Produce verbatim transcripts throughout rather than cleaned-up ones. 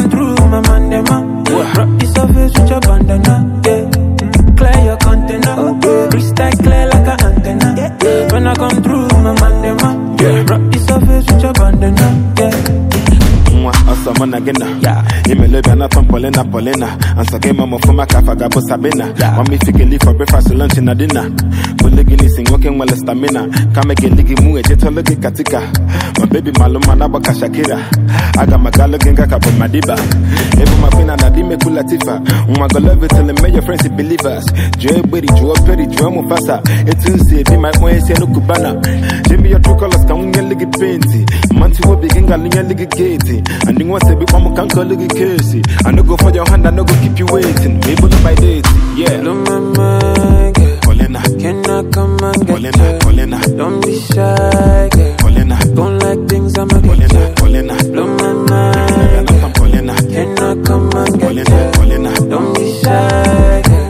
come through, my man, them up. Rock the surface with your bandana, yeah. Clear your container, okay. Crystal clear like an antenna, yeah. When I come through, my man, them up. Yeah. Rock the surface with your bandana, yeah. Asama na gena, imelebe na Polena Polena. Ansa game mo fuma kafa gabo sabina. Mami fikeli for breakfast, lunch and dinner. Buligini sing working well stamina. Kame geligi mu ejeto logi katika. My baby maluma na baka Shakira. Aga magalo genga kabo madiba. Ebu mapina na dime kulatifa. Umago love it till me your friends believers. Joe Berry, Joe Perry, Joe Mufasa. Etunsi be my moe se no kubana. Jimmy your true colors kan unye ligi painty. Manti wo biginga linye ligi gate. And you want to be one can call it Casey. I no go for your hand, I no go keep you waiting. Maybe no by date, yeah. Blow my mind, yeah. Polena, can I come and get Polena, you? Polena, don't be shy, yeah. Polena, don't like things I'm a Polena, Polena, blow my mind, yeah. Polena, can I come and get Polena, you? Polena, don't be shy, yeah.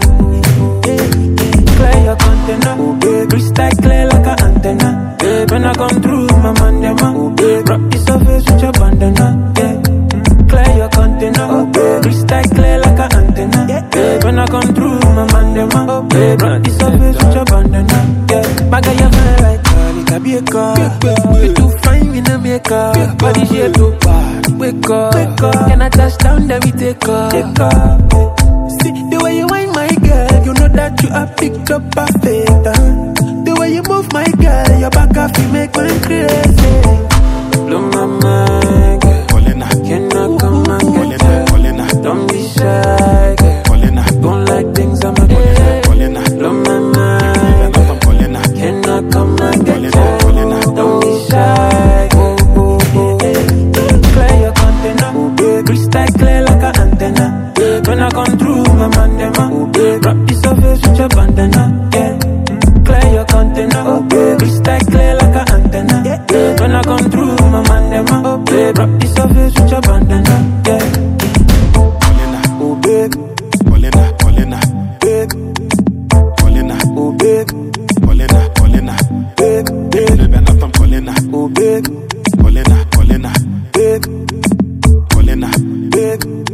Clear your container, oh, babe. Crystal clear like an antenna, babe. When I come through, my man, them up. Oh, babe. Rock the surface with your bandana, yeah. Clear your container, oh, babe. Crystal clear like an antenna, yeah. Babe. When I come through, my man, them up. Oh, babe. Rock the surface with your bandana, yeah. Baga your man right, girl, it can be a car. You too fine in a makeup, body shape too bad. Wake up, wake up. Can I touch down, then we take off, take off. See the way you wind, my girl, you know that you are picked up perfect. Uh. The way you move, my girl, your back off, you make me crazy. Blow my mind, girl. Polena, can I come and get Polena, you? Polena, don't be shy, girl. Polena, don't like things I'm a Polena, Polena, blow my mind, girl. Polena, can I come and get Polena, you? Polena, don't be shy, girl. Oh, oh, oh. Clear your container, oh, babe. Crystal clear like an antenna. When I come through, my man, them up. Oh, babe. Rock the surface with your bandana, yeah. Clear your container, oh, babe. Crystal clear like an antenna, yeah. When I come through, my man, them up. Oh, babe. Rock the surface with your bandana, yeah. Polena, oh, babe. Polena, Polena, babe. Polena, oh, babe. Polena, Polena, babe, babe. Lebe na tam Polena, oh, babe. Polena, Polena, babe. Polena, babe.